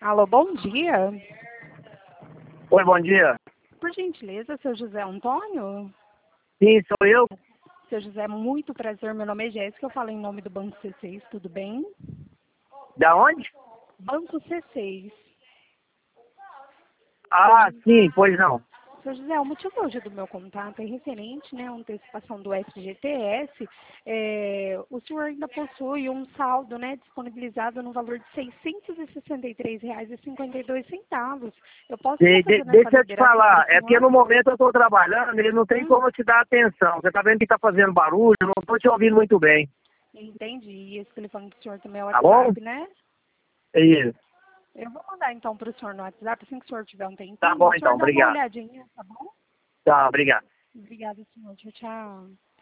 Alô, bom dia. Oi, bom dia. Por gentileza, seu José Antônio? Sim, sou eu. Seu José, muito prazer. Meu nome é Jéssica, eu falo em nome do Banco C6, tudo bem? Da onde? Banco C6. Ah, sim, pois não. Seu José, o motivo hoje do meu contato é referente, né, à antecipação do FGTS. O senhor ainda possui um saldo, né, disponibilizado no valor de R$ 663,52. Eu posso estar fazendo essa Deixa eu te liberação para falar, o é porque senhor? no momento eu estou trabalhando e não tem como eu te dar atenção. Você tá vendo que tá fazendo barulho, eu não estou te ouvindo muito bem. Entendi. E esse telefone do senhor também é o Tá bom? WhatsApp, né? É isso. Eu vou mandar então para o senhor no WhatsApp, assim que o senhor tiver um Tá tempinho, bom o senhor então, dá uma obrigado. olhadinha, tá bom? Tá, obrigado. Obrigada, senhor. Tchau, tchau.